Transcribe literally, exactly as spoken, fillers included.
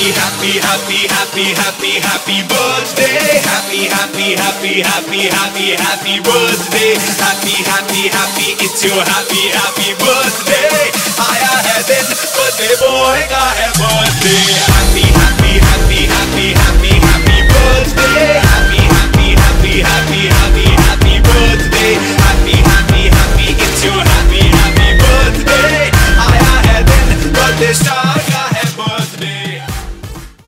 happy, happy, happy, happy, happy, happy birthday. Happy, happy, happy, happy, happy, happy birthday. Happy, happy, happy, it's your happy, happy birthday. आया है दिन birthday boy का है birthday.